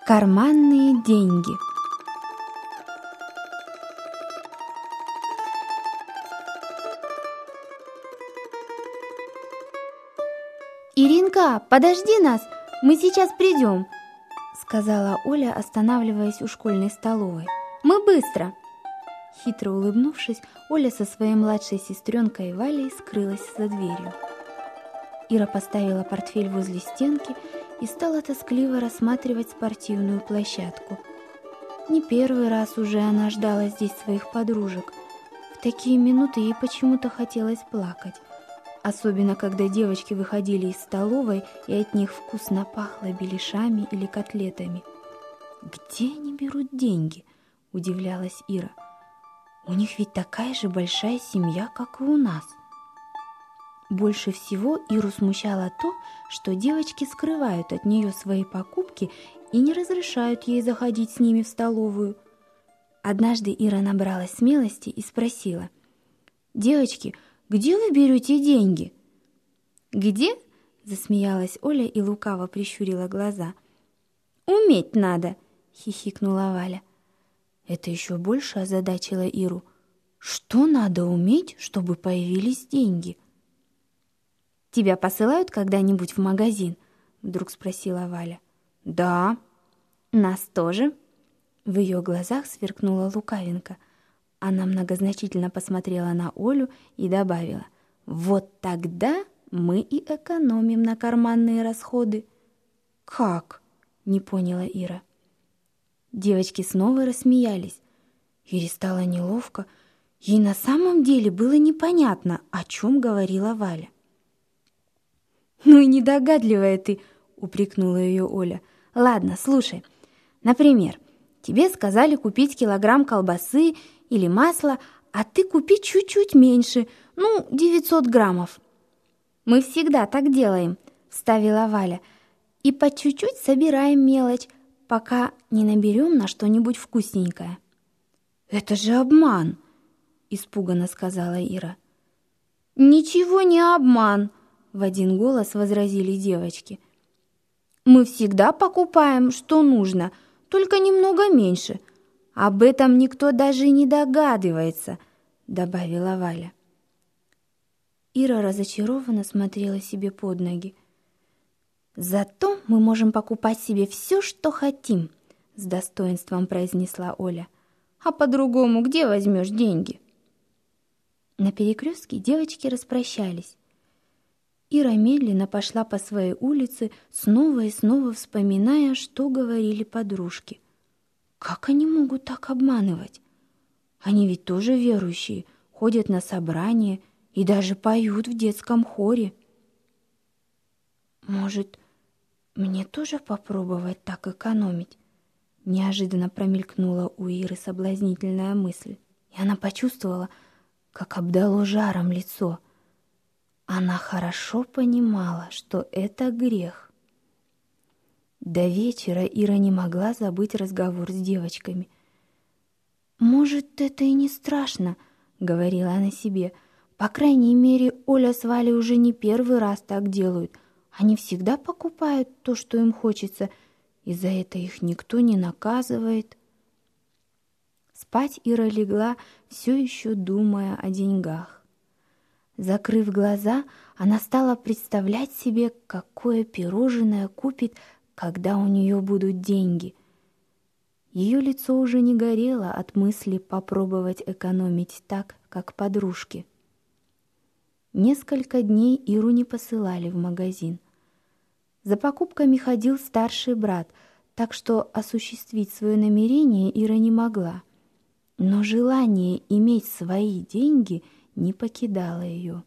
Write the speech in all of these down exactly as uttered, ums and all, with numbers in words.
Карманные деньги. «Иринка, подожди нас, мы сейчас придем», — сказала Оля, останавливаясь у школьной столовой. «Мы быстро». Хитро улыбнувшись, Оля со своей младшей сестренкой Валей скрылась за дверью. Ира поставила портфель возле стенки и стала тоскливо рассматривать спортивную площадку. Не первый раз уже она ждала здесь своих подружек. В такие минуты ей почему-то хотелось плакать, особенно когда девочки выходили из столовой и от них вкусно пахло беляшами или котлетами. «Где они берут деньги?» – удивлялась Ира. «У них ведь такая же большая семья, как и у нас». Больше всего Иру смущало то, что девочки скрывают от нее свои покупки и не разрешают ей заходить с ними в столовую. Однажды Ира набралась смелости и спросила: «Девочки, где вы берете деньги?» «Где?» – засмеялась Оля и лукаво прищурила глаза. «Уметь надо!» – хихикнула Валя. Это еще больше озадачило Иру. Что надо уметь, чтобы появились деньги? «Тебя посылают когда-нибудь в магазин?» — вдруг спросила Валя. «Да». «Нас тоже?» В ее глазах сверкнула лукавинка. Она многозначительно посмотрела на Олю и добавила: «Вот тогда мы и экономим на карманные расходы». «Как?» — не поняла Ира. Девочки снова рассмеялись. Ире стало неловко. Ей на самом деле было непонятно, о чем говорила Валя. «Ну и недогадливая ты», — упрекнула ее Оля. «Ладно, слушай. Например, тебе сказали купить килограмм колбасы или масла, а ты купи чуть-чуть меньше, ну, девятьсот граммов». «Мы всегда так делаем», — вставила Валя. «И по чуть-чуть собираем мелочь, пока не наберем на что-нибудь вкусненькое». «Это же обман», — испуганно сказала Ира. «Ничего не обман», — в один голос возразили девочки. «Мы всегда покупаем, что нужно, только немного меньше. Об этом никто даже не догадывается», — добавила Валя. Ира разочарованно смотрела себе под ноги. «Зато мы можем покупать себе все, что хотим», — с достоинством произнесла Оля. «А по-другому где возьмешь деньги?» На перекрестке девочки распрощались. Ира медленно пошла по своей улице, снова и снова вспоминая, что говорили подружки. Как они могут так обманывать? Они ведь тоже верующие, ходят на собрания и даже поют в детском хоре. Может, мне тоже попробовать так экономить? Неожиданно промелькнула у Иры соблазнительная мысль, и она почувствовала, как обдало жаром лицо. Она хорошо понимала, что это грех. До вечера Ира не могла забыть разговор с девочками. «Может, это и не страшно», — говорила она себе. «По крайней мере, Оля с Валей уже не первый раз так делают. Они всегда покупают то, что им хочется, и за это их никто не наказывает». Спать Ира легла, все еще думая о деньгах. Закрыв глаза, она стала представлять себе, какое пирожное купит, когда у нее будут деньги. Ее лицо уже не горело от мысли попробовать экономить так, как подружки. Несколько дней Иру не посылали в магазин. За покупками ходил старший брат, так что осуществить свое намерение Ира не могла. Но желание иметь свои деньги не покидало ее.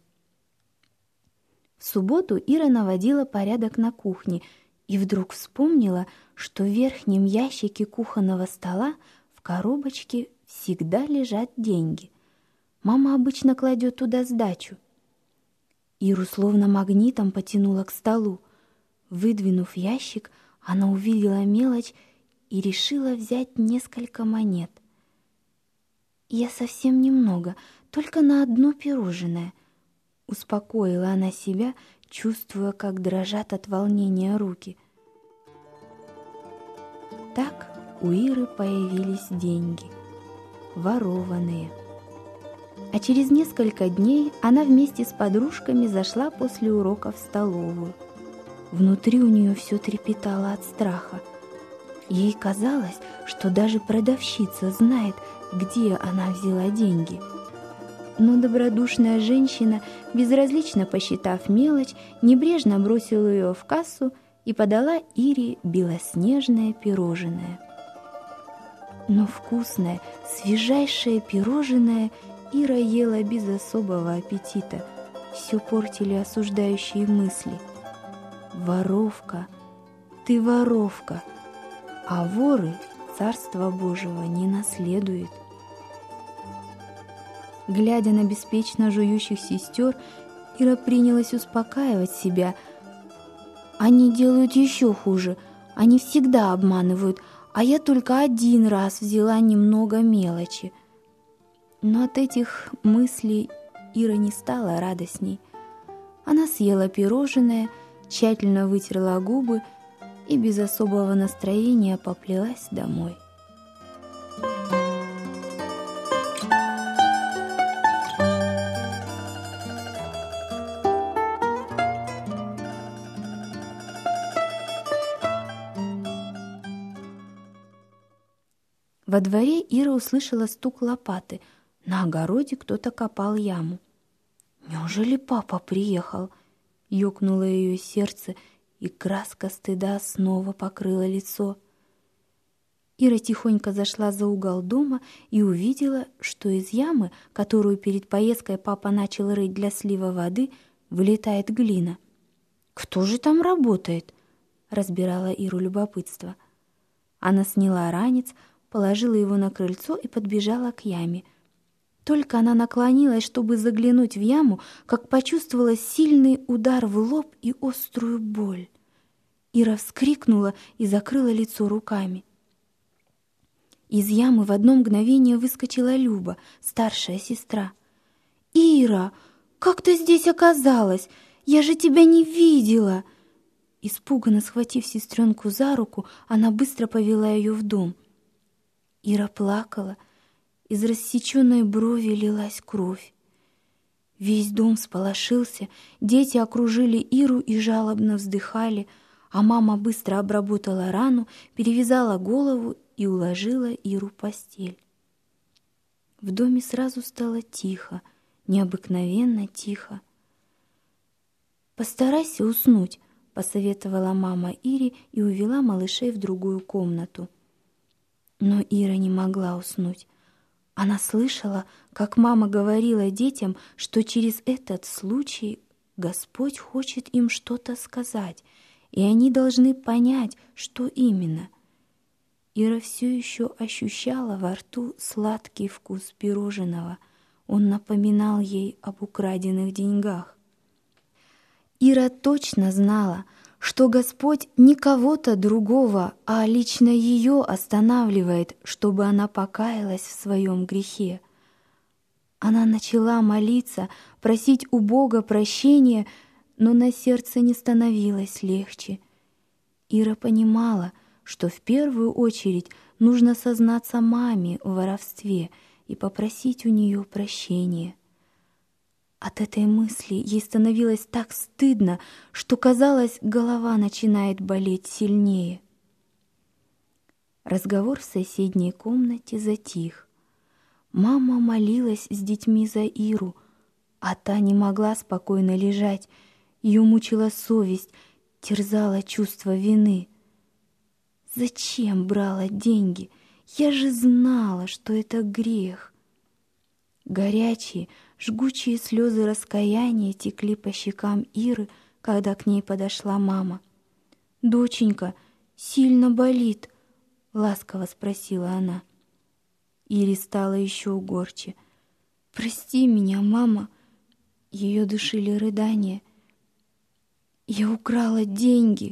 В субботу Ира наводила порядок на кухне и вдруг вспомнила, что в верхнем ящике кухонного стола в коробочке всегда лежат деньги. Мама обычно кладет туда сдачу. Иру словно магнитом потянуло к столу. Выдвинув ящик, она увидела мелочь и решила взять несколько монет. «Я совсем немного, только на одно пирожное», — успокоила она себя, чувствуя, как дрожат от волнения руки. Так у Иры появились деньги, ворованные. А через несколько дней она вместе с подружками зашла после урока в столовую. Внутри у нее все трепетало от страха. Ей казалось, что даже продавщица знает, где она взяла деньги. Но добродушная женщина, безразлично посчитав мелочь, небрежно бросила ее в кассу и подала Ире белоснежное пирожное. Но вкусное, свежайшее пирожное Ира ела без особого аппетита. Все портили осуждающие мысли. «Воровка, ты воровка, а воры Царства Божьего не наследуют». Глядя на беспечно жующих сестер, Ира принялась успокаивать себя. «Они делают еще хуже, они всегда обманывают, а я только один раз взяла немного мелочи». Но от этих мыслей Ира не стала радостней. Она съела пирожное, тщательно вытерла губы и без особого настроения поплелась домой. Во дворе Ира услышала стук лопаты. На огороде кто-то копал яму. «Неужели папа приехал?» — ёкнуло ее сердце, и краска стыда снова покрыла лицо. Ира тихонько зашла за угол дома и увидела, что из ямы, которую перед поездкой папа начал рыть для слива воды, вылетает глина. «Кто же там работает?» — разбирала Иру любопытство. Она сняла ранец, положила его на крыльцо и подбежала к яме. Только она наклонилась, чтобы заглянуть в яму, как почувствовала сильный удар в лоб и острую боль. Ира вскрикнула и закрыла лицо руками. Из ямы в одно мгновение выскочила Люба, старшая сестра. «Ира, как ты здесь оказалась? Я же тебя не видела!» Испуганно схватив сестренку за руку, она быстро повела ее в дом. Ира плакала. Из рассеченной брови лилась кровь. Весь дом всполошился, дети окружили Иру и жалобно вздыхали, а мама быстро обработала рану, перевязала голову и уложила Иру в постель. В доме сразу стало тихо, необыкновенно тихо. «Постарайся уснуть», — посоветовала мама Ире и увела малышей в другую комнату. Но Ира не могла уснуть. Она слышала, как мама говорила детям, что через этот случай Господь хочет им что-то сказать, и они должны понять, что именно. Ира все еще ощущала во рту сладкий вкус пирожного. Он напоминал ей об украденных деньгах. Ира точно знала, что Господь не кого-то другого, а лично ее останавливает, чтобы она покаялась в своем грехе. Она начала молиться, просить у Бога прощения, но на сердце не становилось легче. Ира понимала, что в первую очередь нужно сознаться маме в воровстве и попросить у нее прощения. От этой мысли ей становилось так стыдно, что, казалось, голова начинает болеть сильнее. Разговор в соседней комнате затих. Мама молилась с детьми за Иру, а та не могла спокойно лежать. Ее мучила совесть, терзало чувство вины. «Зачем брала деньги? Я же знала, что это грех». Горячие, жгучие слезы раскаяния текли по щекам Иры, когда к ней подошла мама. «Доченька, сильно болит?» — ласково спросила она. Ире стало еще горче. «Прости меня, мама!» Ее душили рыдания. «Я украла деньги!»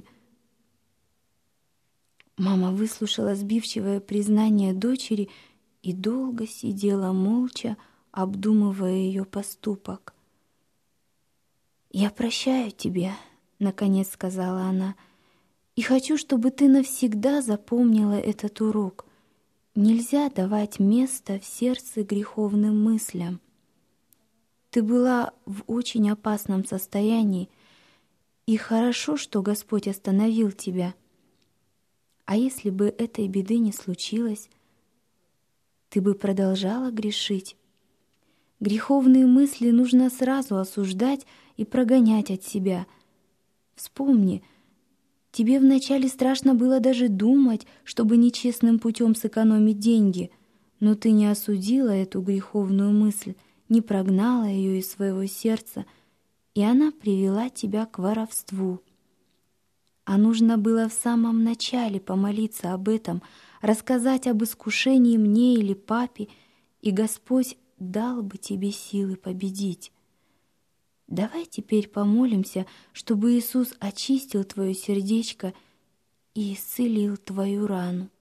Мама выслушала сбивчивое признание дочери и долго сидела молча, обдумывая ее поступок. «Я прощаю тебя», — наконец сказала она. И хочу, чтобы ты навсегда запомнила этот урок. Нельзя давать место в сердце греховным мыслям. Ты была в очень опасном состоянии, и хорошо, что Господь остановил тебя. А если бы этой беды не случилось, ты бы продолжала грешить. Греховные мысли нужно сразу осуждать и прогонять от себя. Вспомни, тебе вначале страшно было даже думать, чтобы нечестным путем сэкономить деньги, но ты не осудила эту греховную мысль, не прогнала ее из своего сердца, и она привела тебя к воровству. А нужно было в самом начале помолиться об этом, рассказать об искушении мне или папе, и Господь дал бы тебе силы победить. Давай теперь помолимся, чтобы Иисус очистил твое сердечко и исцелил твою рану.